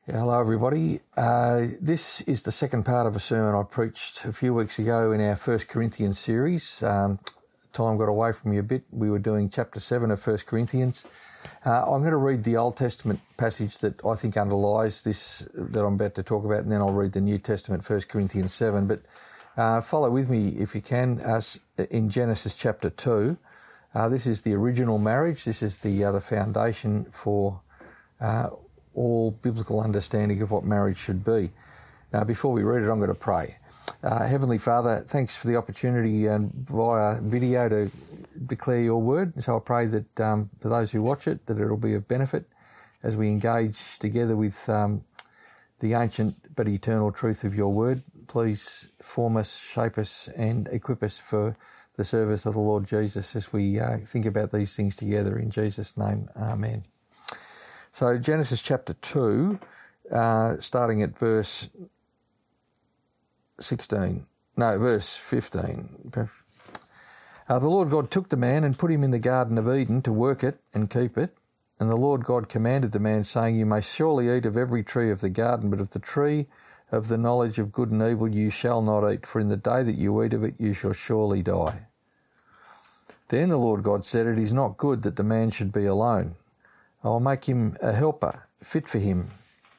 Yeah, hello everybody. This is the second part of a sermon I preached a few weeks ago in our 1 Corinthians series. Time got away from me a bit. We were doing chapter 7 of 1 Corinthians. I'm going to read the Old Testament passage that I think underlies this that I'm about to talk about, and then I'll read the New Testament, 1 Corinthians 7. But follow with me if you can in Genesis chapter 2. This is the original marriage. This is the foundation for all biblical understanding of what marriage should be. Now, before we read it, I'm going to pray. Heavenly Father, thanks for the opportunity via video to declare your word. So I pray that for those who watch it, that it'll be of benefit as we engage together with the ancient but eternal truth of your word. Please form us, shape us, and equip us for the service of the Lord Jesus as we think about these things together. In Jesus' name, amen. So Genesis chapter 2, starting at verse 15. The Lord God took the man and put him in the Garden of Eden to work it and keep it. And the Lord God commanded the man, saying, You may surely eat of every tree of the garden, but of the tree of the knowledge of good and evil you shall not eat, for in the day that you eat of it you shall surely die. Then the Lord God said, It is not good that the man should be alone. I will make him a helper, fit for him.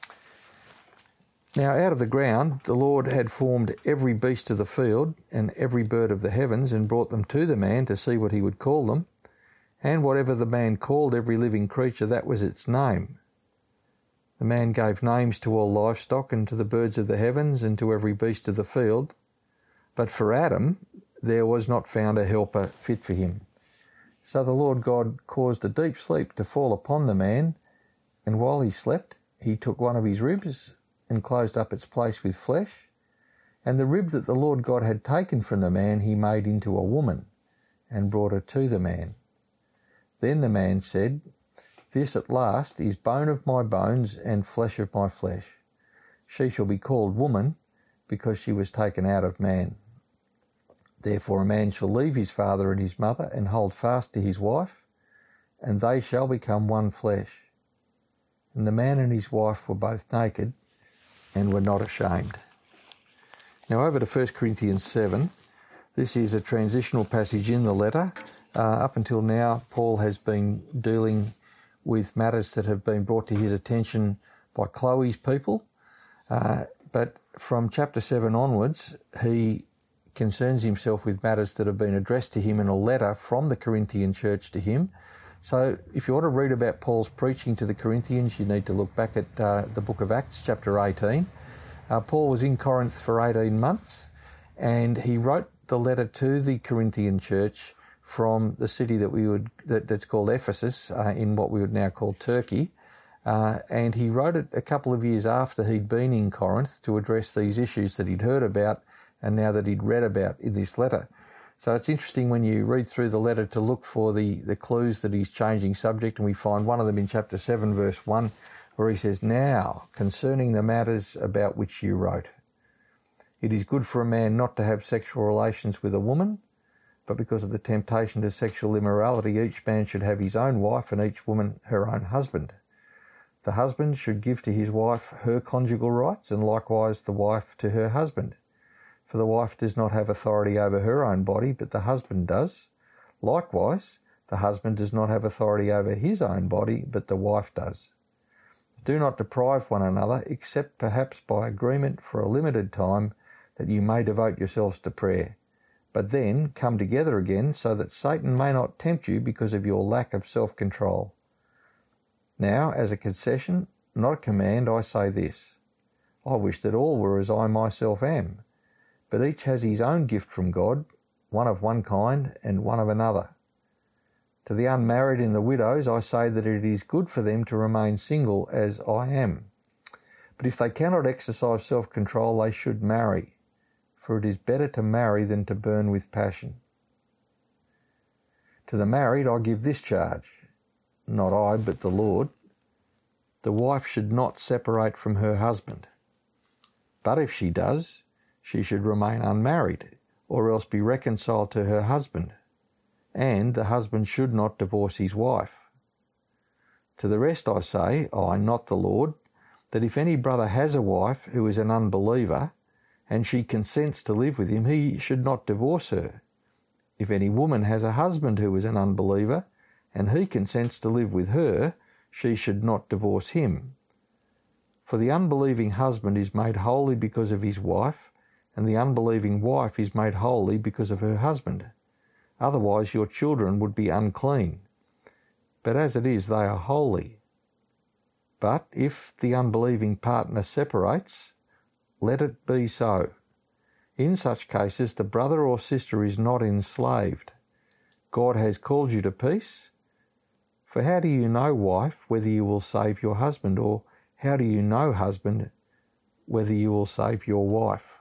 Now out of the ground the Lord had formed every beast of the field and every bird of the heavens, and brought them to the man to see what he would call them. And whatever the man called every living creature, that was its name. The man gave names to all livestock, and to the birds of the heavens, and to every beast of the field. But for Adam there was not found a helper fit for him. So the Lord God caused a deep sleep to fall upon the man, and while he slept, he took one of his ribs and closed up its place with flesh. And the rib that the Lord God had taken from the man he made into a woman, and brought her to the man. Then the man said, This at last is bone of my bones and flesh of my flesh. She shall be called woman, because she was taken out of man. Therefore a man shall leave his father and his mother, and hold fast to his wife, and they shall become one flesh. And the man and his wife were both naked, and were not ashamed. Now over to 1 Corinthians 7. This is a transitional passage in the letter. Up until now, Paul has been dealing with matters that have been brought to his attention by Chloe's people. But from chapter 7 onwards, he concerns himself with matters that have been addressed to him in a letter from the Corinthian church to him. So if you want to read about Paul's preaching to the Corinthians, you need to look back at the book of Acts, chapter 18. Paul was in Corinth for 18 months, and he wrote the letter to the Corinthian church from the city that's called Ephesus, in what we would now call Turkey. And he wrote it a couple of years after he'd been in Corinth to address these issues that he'd heard about and now that he'd read about in this letter. So it's interesting when you read through the letter to look for the clues that he's changing subject, and we find one of them in chapter 7, verse 1, where he says, Now, concerning the matters about which you wrote, it is good for a man not to have sexual relations with a woman, but because of the temptation to sexual immorality, each man should have his own wife, and each woman her own husband. The husband should give to his wife her conjugal rights, and likewise the wife to her husband. For the wife does not have authority over her own body, but the husband does. Likewise, the husband does not have authority over his own body, but the wife does. Do not deprive one another, except perhaps by agreement for a limited time, that you may devote yourselves to prayer. But then come together again, so that Satan may not tempt you because of your lack of self-control. Now, as a concession, not a command, I say this. I wish that all were as I myself am. But each has his own gift from God, one of one kind and one of another. To the unmarried and the widows I say that it is good for them to remain single as I am. But if they cannot exercise self-control, they should marry, for it is better to marry than to burn with passion. To the married I give this charge, not I but the Lord. The wife should not separate from her husband. But if she does, she should remain unmarried, or else be reconciled to her husband, and the husband should not divorce his wife. To the rest I say, I, not the Lord, that if any brother has a wife who is an unbeliever, and she consents to live with him, he should not divorce her. If any woman has a husband who is an unbeliever, and he consents to live with her, she should not divorce him. For the unbelieving husband is made holy because of his wife, and the unbelieving wife is made holy because of her husband. Otherwise your children would be unclean. But as it is, they are holy. But if the unbelieving partner separates, let it be so. In such cases, the brother or sister is not enslaved. God has called you to peace. For how do you know, wife, whether you will save your husband? Or how do you know, husband, whether you will save your wife?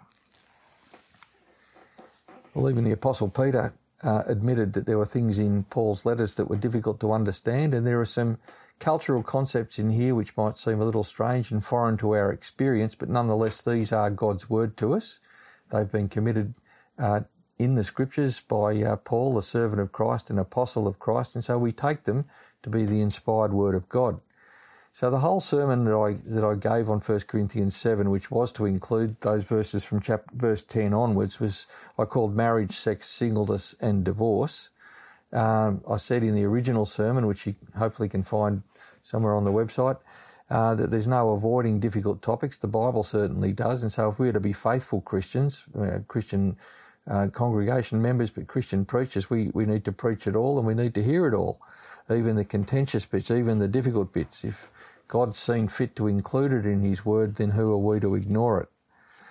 Well, even the Apostle Peter admitted that there were things in Paul's letters that were difficult to understand, and there are some cultural concepts in here which might seem a little strange and foreign to our experience, but nonetheless these are God's word to us. They've been committed in the Scriptures by Paul, the servant of Christ and apostle of Christ, and so we take them to be the inspired word of God. So the whole sermon that I gave on 1 Corinthians 7, which was to include those verses from verse 10 onwards, was I called Marriage, Sex, Singleness and Divorce. I said in the original sermon, which you hopefully can find somewhere on the website, that there's no avoiding difficult topics. The Bible certainly does. And so if we are to be faithful Christians, Christian congregation members, but Christian preachers, we need to preach it all and we need to hear it all, even the contentious bits, even the difficult bits. If God's seen fit to include it in his word, then who are we to ignore it?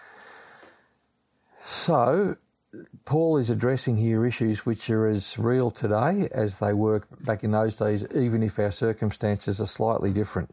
So Paul is addressing here issues which are as real today as they were back in those days, even if our circumstances are slightly different.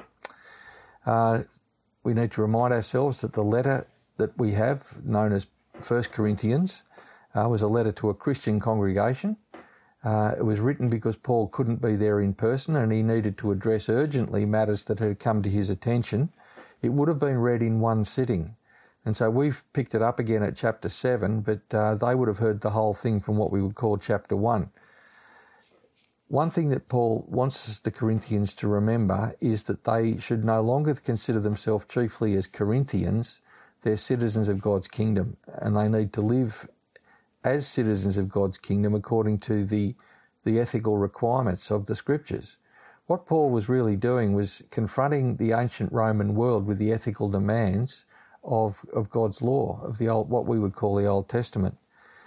We need to remind ourselves that the letter that we have, known as 1 Corinthians, was a letter to a Christian congregation. It was written because Paul couldn't be there in person and he needed to address urgently matters that had come to his attention. It would have been read in one sitting. And so we've picked it up again at chapter 7, but they would have heard the whole thing from what we would call chapter 1. One thing that Paul wants the Corinthians to remember is that they should no longer consider themselves chiefly as Corinthians. They're citizens of God's kingdom, and they need to live as citizens of God's kingdom according to the ethical requirements of the Scriptures. What Paul was really doing was confronting the ancient Roman world with the ethical demands of God's law, of the old, what we would call the Old Testament.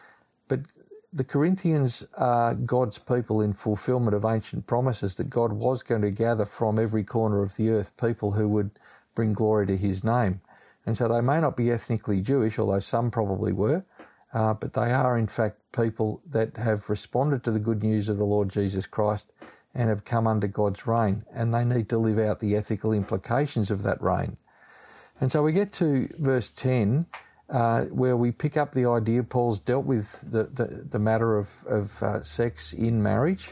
But the Corinthians are God's people in fulfillment of ancient promises that God was going to gather from every corner of the earth people who would bring glory to his name. And so they may not be ethnically Jewish, although some probably were, but they are in fact people that have responded to the good news of the Lord Jesus Christ and have come under God's reign, and they need to live out the ethical implications of that reign. And so we get to verse 10, where we pick up the idea. Paul's dealt with the matter of sex in marriage,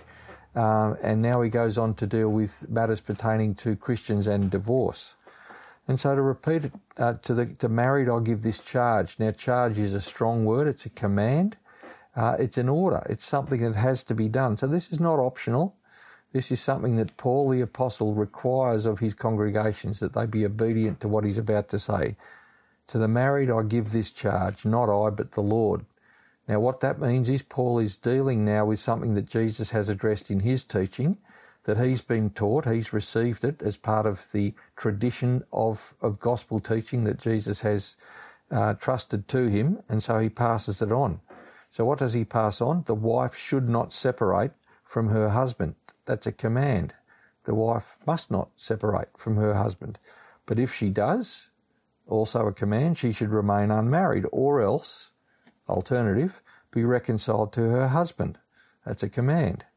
and now he goes on to deal with matters pertaining to Christians and divorce. And so to repeat it, to married I'll give this charge. Now charge is a strong word, it's a command, it's an order, it's something that has to be done. So this is not optional. This is something that Paul the Apostle requires of his congregations, that they be obedient to what he's about to say. To the married I give this charge, not I, but the Lord. Now what that means is Paul is dealing now with something that Jesus has addressed in his teaching, that he's been taught, he's received it as part of the tradition of gospel teaching that Jesus has trusted to him, and so he passes it on. So what does he pass on? The wife should not separate from her husband. That's a command. The wife must not separate from her husband. But if she does, also a command, she should remain unmarried, or else, alternative, be reconciled to her husband. That's a command.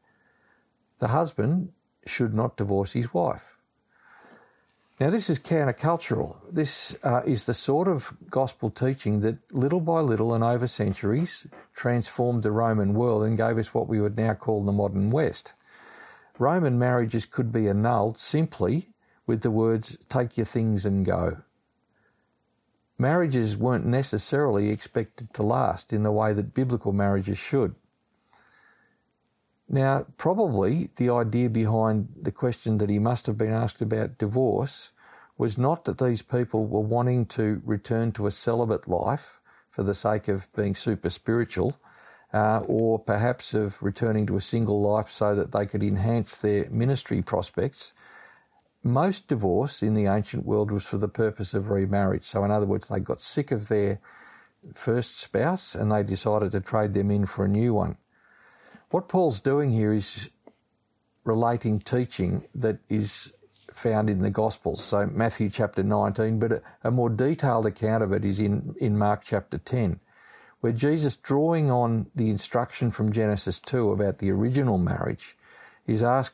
The husband should not divorce his wife. Now this is countercultural. This is the sort of gospel teaching that little by little and over centuries transformed the Roman world and gave us what we would now call the modern West. Roman marriages could be annulled simply with the words, take your things and go. Marriages weren't necessarily expected to last in the way that biblical marriages should. Now, probably the idea behind the question that he must have been asked about divorce was not that these people were wanting to return to a celibate life for the sake of being super spiritual, or perhaps of returning to a single life so that they could enhance their ministry prospects. Most divorce in the ancient world was for the purpose of remarriage. So in other words, they got sick of their first spouse and they decided to trade them in for a new one. What Paul's doing here is relating teaching that is found in the Gospels, so Matthew chapter 19, but a more detailed account of it is in Mark chapter 10, where Jesus, drawing on the instruction from Genesis 2 about the original marriage, is asked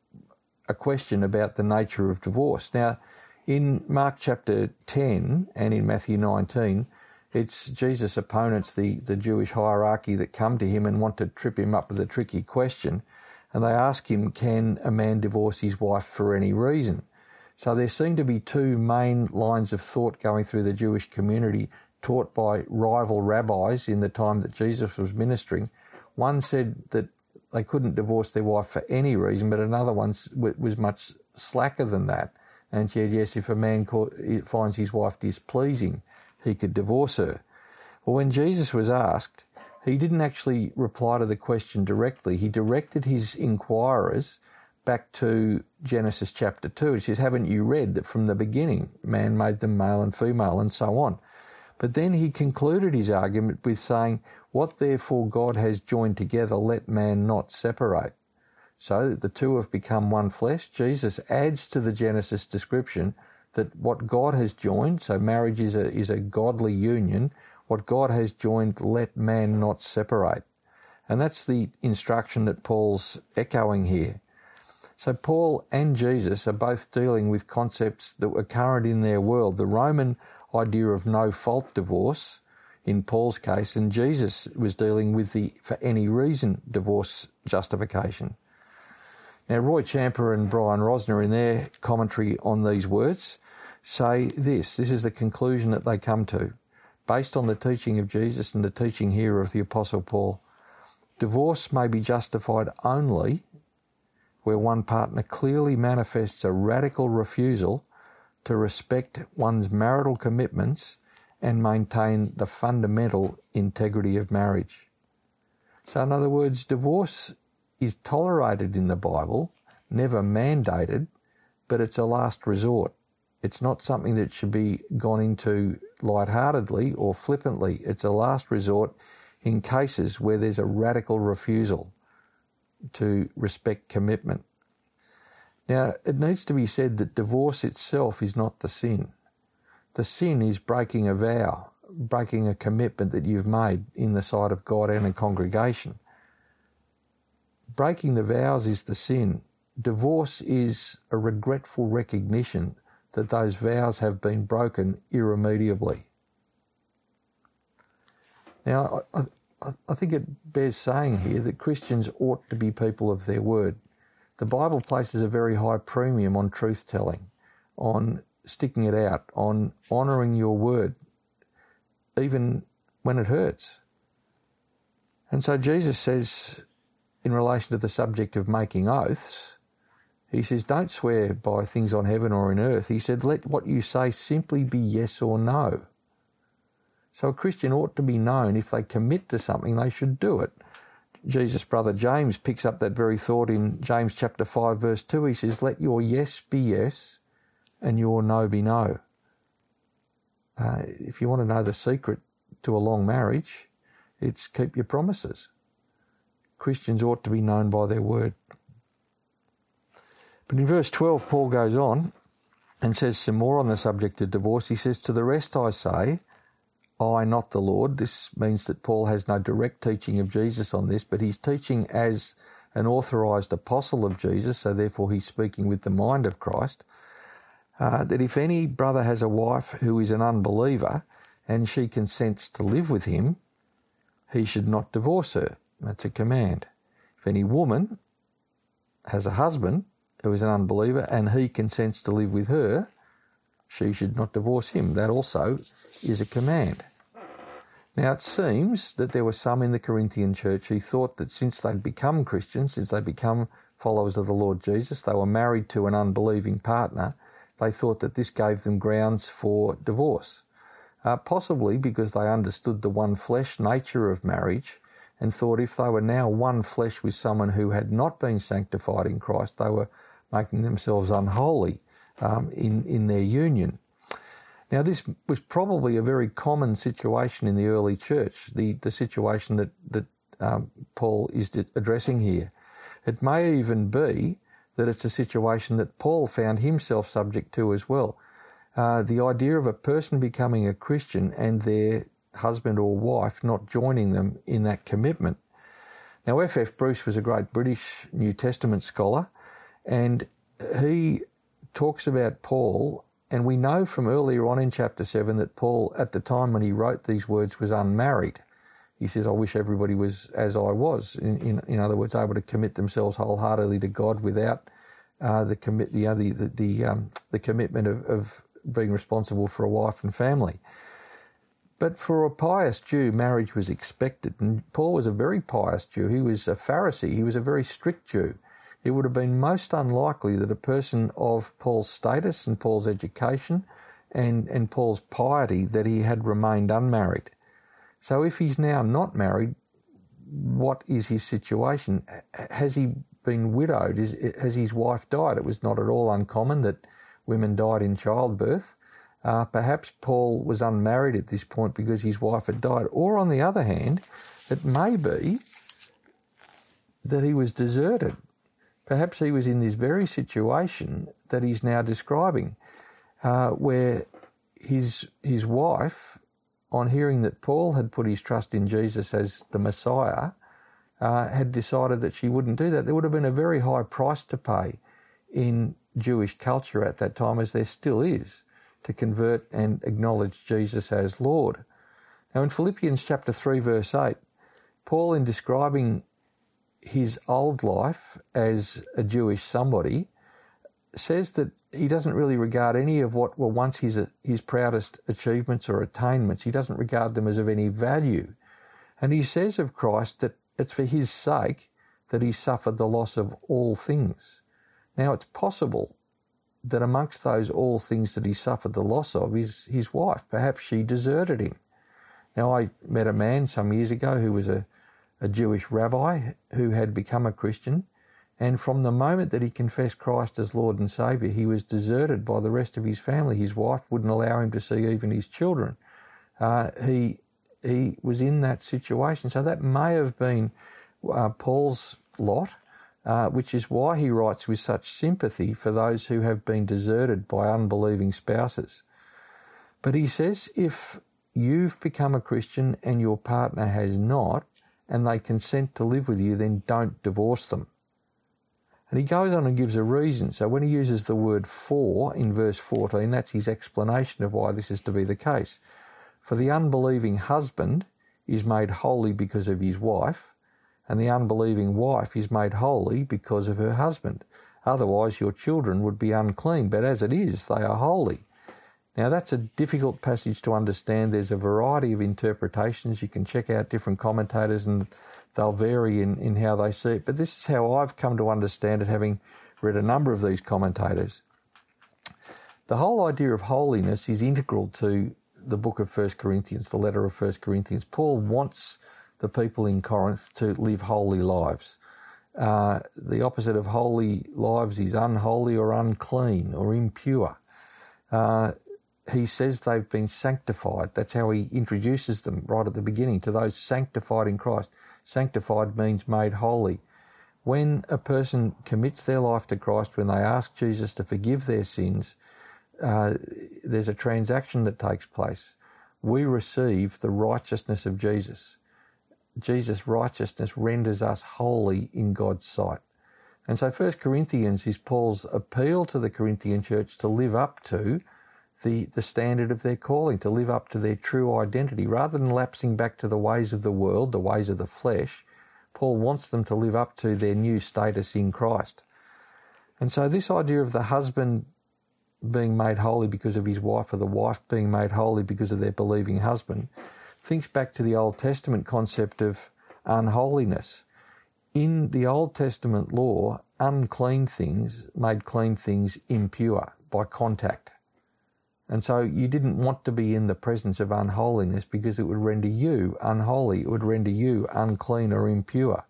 a question about the nature of divorce. Now, in Mark chapter 10 and in Matthew 19, it's Jesus' opponents, the Jewish hierarchy, that come to him and want to trip him up with a tricky question. And they ask him, can a man divorce his wife for any reason? So there seem to be two main lines of thought going through the Jewish community, taught by rival rabbis in the time that Jesus was ministering. One said that they couldn't divorce their wife for any reason, but another one was much slacker than that and said, yes, if a man finds his wife displeasing, he could divorce her. Well, when Jesus was asked, he didn't actually reply to the question directly. He directed his inquirers back to Genesis chapter 2. He says, haven't you read that from the beginning man made them male and female, and so on? But then he concluded his argument with saying, what therefore God has joined together, let man not separate. So the two have become one flesh. Jesus adds to the Genesis description that what God has joined, so marriage is a godly union, what God has joined, let man not separate. And that's the instruction that Paul's echoing here. So Paul and Jesus are both dealing with concepts that were current in their world. The Roman idea of no-fault divorce in Paul's case, and Jesus was dealing with the for any reason divorce justification. Now, Roy Champer and Brian Rosner, in their commentary on these words, say this is the conclusion that they come to, based on the teaching of Jesus and the teaching here of the Apostle Paul. Divorce may be justified only where one partner clearly manifests a radical refusal to respect one's marital commitments and maintain the fundamental integrity of marriage. So in other words, divorce is tolerated in the Bible, never mandated, but it's a last resort. It's not something that should be gone into lightheartedly or flippantly. It's a last resort in cases where there's a radical refusal to respect commitment. Now, it needs to be said that divorce itself is not the sin. The sin is breaking a vow, breaking a commitment that you've made in the sight of God and a congregation. Breaking the vows is the sin. Divorce is a regretful recognition that those vows have been broken irremediably. Now, I think it bears saying here that Christians ought to be people of their word. The Bible places a very high premium on truth-telling, on sticking it out, on honouring your word, even when it hurts. And so Jesus says, in relation to the subject of making oaths, he says, don't swear by things on heaven or in earth. He said, let what you say simply be yes or no. So a Christian ought to be known, if they commit to something, they should do it. Jesus' brother James picks up that very thought in James chapter 5, verse 2. He says, let your yes be yes and your no be no. If you want to know the secret to a long marriage, it's keep your promises. Christians ought to be known by their word. But in verse 12, Paul goes on and says some more on the subject of divorce. He says, to the rest I say, I, not the Lord. This means that Paul has no direct teaching of Jesus on this, but he's teaching as an authorised apostle of Jesus, so therefore he's speaking with the mind of Christ, that if any brother has a wife who is an unbeliever and she consents to live with him, he should not divorce her. That's a command. If any woman has a husband who is an unbeliever and he consents to live with her, she should not divorce him. That also is a command. Now, it seems that there were some in the Corinthian church who thought that since they'd become Christians, since they'd become followers of the Lord Jesus, they were married to an unbelieving partner, they thought that this gave them grounds for divorce, possibly because they understood the one flesh nature of marriage and thought if they were now one flesh with someone who had not been sanctified in Christ, they were making themselves unholy in their union. Now, this was probably a very common situation in the early church, the situation that Paul is addressing here. It may even be that it's a situation that Paul found himself subject to as well. The idea of a person becoming a Christian and their husband or wife not joining them in that commitment. Now, F.F. Bruce was a great British New Testament scholar, and he talks about Paul, and we know from earlier on in chapter 7 that Paul, at the time when he wrote these words, was unmarried. He says, I wish everybody was as I was, in other words, able to commit themselves wholeheartedly to God without the commitment of being responsible for a wife and family. But for a pious Jew, marriage was expected. And Paul was a very pious Jew. He was a Pharisee. He was a very strict Jew. It would have been most unlikely that a person of Paul's status and Paul's education and Paul's piety, that he had remained unmarried. So if he's now not married, what is his situation? Has he been widowed? Has his wife died? It was not at all uncommon that women died in childbirth. Perhaps Paul was unmarried at this point because his wife had died. Or on the other hand, it may be that he was deserted. Perhaps he was in this very situation that he's now describing, where his wife, on hearing that Paul had put his trust in Jesus as the Messiah, had decided that she wouldn't do that. There would have been a very high price to pay in Jewish culture at that time, as there still is, to convert and acknowledge Jesus as Lord. Now in Philippians chapter 3 verse 8, Paul, in describing his old life as a Jewish somebody, says that he doesn't really regard any of what were once his proudest achievements or attainments. He doesn't regard them as of any value. And he says of Christ that it's for his sake that he suffered the loss of all things. Now it's possible that amongst those all things that he suffered the loss of is his wife. Perhaps she deserted him. Now, I met a man some years ago who was a Jewish rabbi who had become a Christian, and from the moment that he confessed Christ as Lord and Saviour, he was deserted by the rest of his family. His wife wouldn't allow him to see even his children. He was in that situation. So that may have been Paul's lot, which is why he writes with such sympathy for those who have been deserted by unbelieving spouses. But he says, if you've become a Christian and your partner has not, and they consent to live with you, then don't divorce them. And he goes on and gives a reason. So when he uses the word for in verse 14, that's his explanation of why this is to be the case. For the unbelieving husband is made holy because of his wife, and the unbelieving wife is made holy because of her husband. Otherwise your children would be unclean, but as it is, they are holy. Now that's a difficult passage to understand. There's a variety of interpretations. You can check out different commentators and they'll vary in how they see it. But this is how I've come to understand it, having read a number of these commentators. The whole idea of holiness is integral to the book of 1 Corinthians, the letter of 1 Corinthians. Paul wants the people in Corinth to live holy lives. The opposite of holy lives is unholy or unclean or impure. He says they've been sanctified. That's how he introduces them right at the beginning, to those sanctified in Christ. Sanctified means made holy. When a person commits their life to Christ, when they ask Jesus to forgive their sins, there's a transaction that takes place. We receive the righteousness of Jesus. Jesus' righteousness renders us holy in God's sight. And so 1 Corinthians is Paul's appeal to the Corinthian church to live up to the standard of their calling, to live up to their true identity. Rather than lapsing back to the ways of the world, the ways of the flesh, Paul wants them to live up to their new status in Christ. And so this idea of the husband being made holy because of his wife, or the wife being made holy because of their believing husband, thinks back to the Old Testament concept of unholiness. In the Old Testament law, unclean things made clean things impure. by contact. And so you didn't want to be in the presence of unholiness because it would render you unholy. It would render you unclean or impure.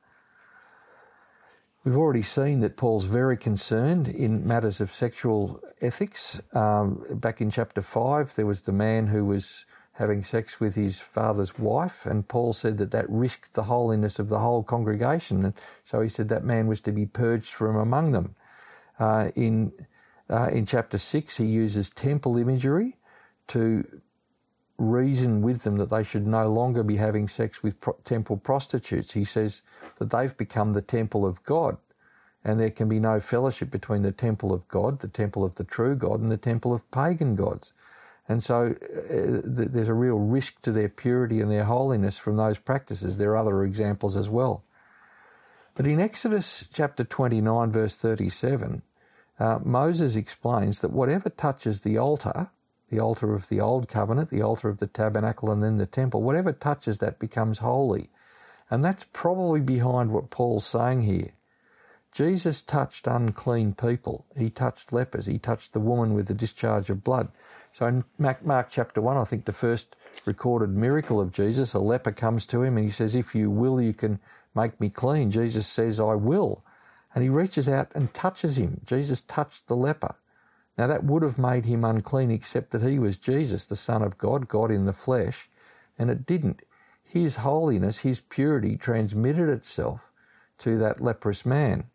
We've already seen that Paul's very concerned in matters of sexual ethics. Back in chapter 5, there was the man who was having sex with his father's wife, and Paul said that that risked the holiness of the whole congregation. And so he said that man was to be purged from among them. In chapter 6, he uses temple imagery to reason with them that they should no longer be having sex with temple prostitutes. He says that they've become the temple of God, and there can be no fellowship between the temple of God, the temple of the true God, and the temple of pagan gods. And so there's a real risk to their purity and their holiness from those practices. There are other examples as well. But in Exodus chapter 29, verse 37, Moses explains that whatever touches the altar of the Old Covenant, the altar of the tabernacle, and then the temple, whatever touches that becomes holy. And that's probably behind what Paul's saying here. Jesus touched unclean people. He touched lepers. He touched the woman with the discharge of blood. So in Mark chapter 1, I think the first recorded miracle of Jesus, a leper comes to him and he says, "If you will, you can make me clean." Jesus says, "I will." And he reaches out and touches him. Jesus touched the leper. Now that would have made him unclean, except that he was Jesus, the Son of God, God in the flesh, and it didn't. His holiness, his purity transmitted itself to that leprous man.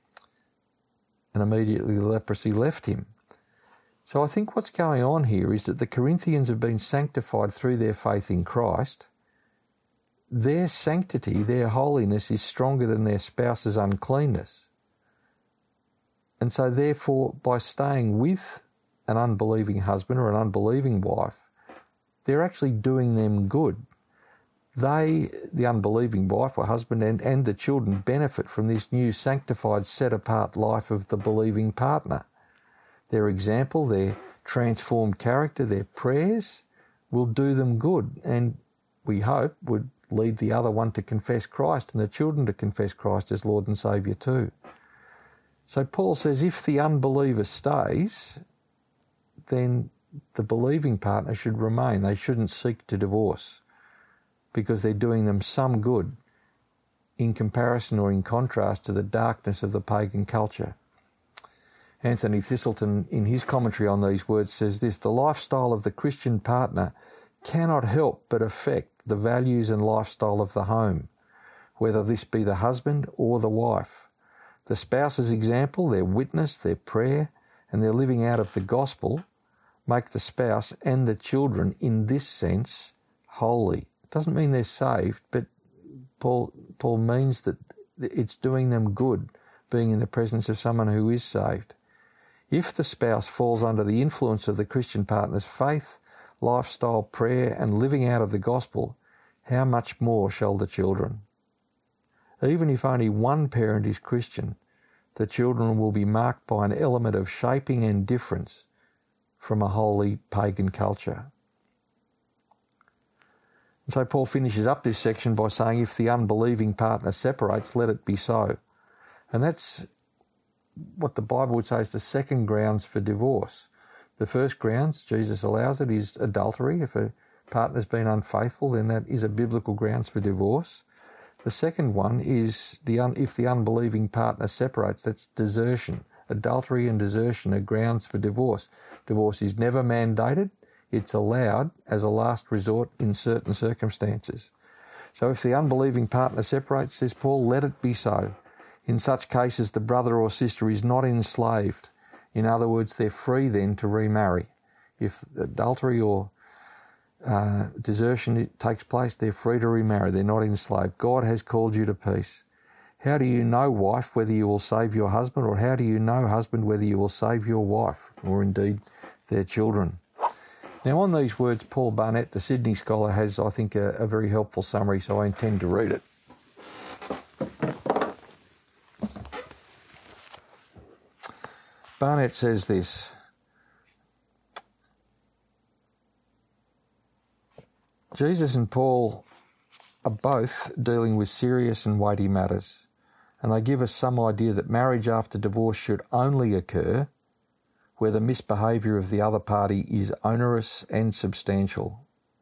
And immediately the leprosy left him. So I think what's going on here is that the Corinthians have been sanctified through their faith in Christ. Their sanctity, their holiness is stronger than their spouse's uncleanness. And so therefore, by staying with an unbelieving husband or an unbelieving wife, they're actually doing them good. They, the unbelieving wife or husband, and the children benefit from this new sanctified, set-apart life of the believing partner. Their example, their transformed character, their prayers will do them good, and we hope would lead the other one to confess Christ and the children to confess Christ as Lord and Saviour too. So Paul says if the unbeliever stays, then the believing partner should remain. They shouldn't seek to divorce because they're doing them some good in comparison or in contrast to the darkness of the pagan culture. Anthony Thistleton, in his commentary on these words, says this: the lifestyle of the Christian partner cannot help but affect the values and lifestyle of the home, whether this be the husband or the wife. The spouse's example, their witness, their prayer, and their living out of the gospel make the spouse and the children, in this sense, holy. It doesn't mean they're saved, but Paul means that it's doing them good, being in the presence of someone who is saved. If the spouse falls under the influence of the Christian partner's faith, lifestyle, prayer, and living out of the gospel, how much more shall the children? Even if only one parent is Christian, the children will be marked by an element of shaping and difference from a wholly pagan culture. And so Paul finishes up this section by saying, if the unbelieving partner separates, let it be so. And that's what the Bible would say is the second grounds for divorce. The first grounds, Jesus allows it, is adultery. If a partner's been unfaithful, then that is a biblical grounds for divorce. The second one is if the unbelieving partner separates, that's desertion. Adultery and desertion are grounds for divorce. Divorce is never mandated. It's allowed as a last resort in certain circumstances. So if the unbelieving partner separates, says Paul, let it be so. In such cases, the brother or sister is not enslaved. In other words, they're free then to remarry. If adultery or desertion takes place, they're free to remarry. They're not enslaved. God has called you to peace. How do you know, wife, whether you will save your husband, or how do you know, husband, whether you will save your wife, or indeed their children? Now, on these words, Paul Barnett, the Sydney scholar, has, I think, a very helpful summary, so I intend to read it. Barnett says this: Jesus and Paul are both dealing with serious and weighty matters, and they give us some idea that marriage after divorce should only occur where the misbehaviour of the other party is onerous and substantial.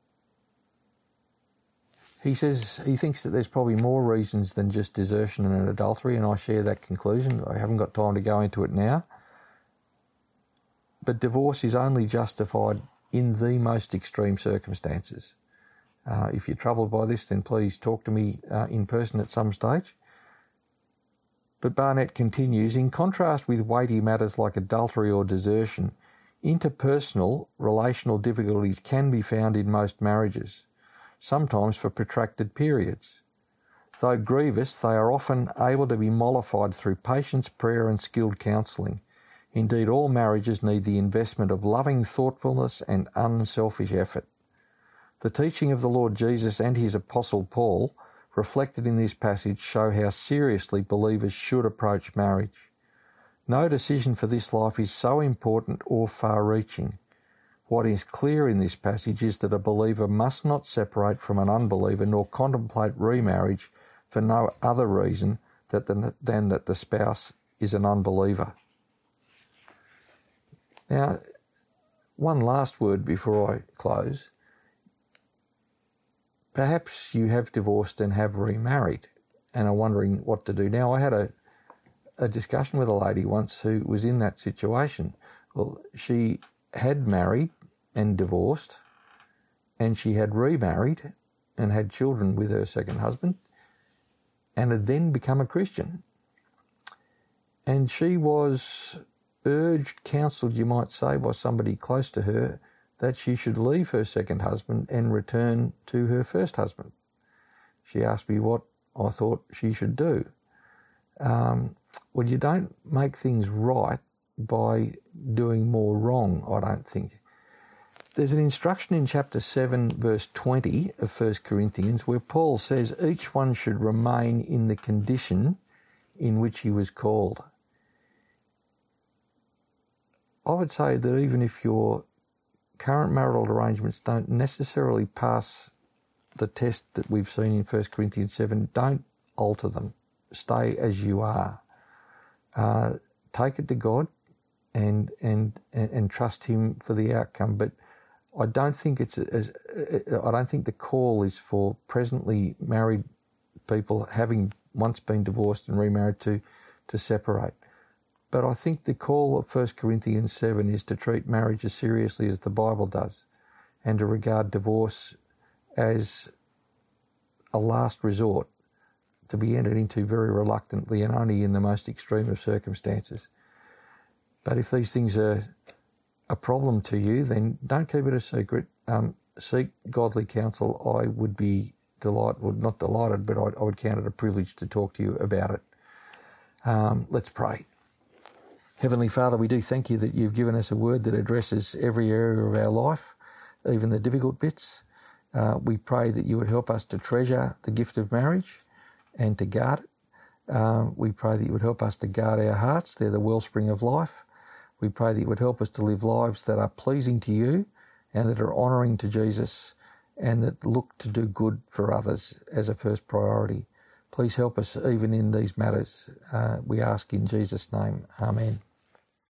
He says he thinks that there's probably more reasons than just desertion and adultery, and I share that conclusion. I haven't got time to go into it now. But divorce is only justified in the most extreme circumstances. If you're troubled by this, then please talk to me in person at some stage. But Barnett continues, in contrast with weighty matters like adultery or desertion, interpersonal relational difficulties can be found in most marriages, sometimes for protracted periods. Though grievous, they are often able to be mollified through patience, prayer and skilled counselling. Indeed, all marriages need the investment of loving thoughtfulness and unselfish effort. The teaching of the Lord Jesus and his Apostle Paul, reflected in this passage, show how seriously believers should approach marriage. No decision for this life is so important or far-reaching. What is clear in this passage is that a believer must not separate from an unbeliever nor contemplate remarriage for no other reason than that the spouse is an unbeliever. Now, one last word before I close. Perhaps you have divorced and have remarried and are wondering what to do now. I had a discussion with a lady once who was in that situation. Well, she had married and divorced, and she had remarried and had children with her second husband, and had then become a Christian. And she was urged, counselled, you might say, by somebody close to her, that she should leave her second husband and return to her first husband. She asked me what I thought she should do. Well, you don't make things right by doing more wrong, I don't think. There's an instruction in chapter 7, verse 20 of 1 Corinthians, where Paul says each one should remain in the condition in which he was called. I would say that even if your current marital arrangements don't necessarily pass the test that we've seen in 1 Corinthians 7, don't alter them. Stay as you are. Take it to God and trust him for the outcome. But I don't think I don't think the call is for presently married people, having once been divorced and remarried, to separate. But I think the call of 1 Corinthians 7 is to treat marriage as seriously as the Bible does, and to regard divorce as a last resort, to be entered into very reluctantly and only in the most extreme of circumstances. But if these things are a problem to you, then don't keep it a secret. Seek godly counsel. I would be not delighted, but I would count it a privilege to talk to you about it. Let's pray. Heavenly Father, we do thank you that you've given us a word that addresses every area of our life, even the difficult bits. We pray that you would help us to treasure the gift of marriage and to guard it. We pray that you would help us to guard our hearts. They're the wellspring of life. We pray that you would help us to live lives that are pleasing to you and that are honouring to Jesus, and that look to do good for others as a first priority. Please help us even in these matters. We ask in Jesus' name. Amen.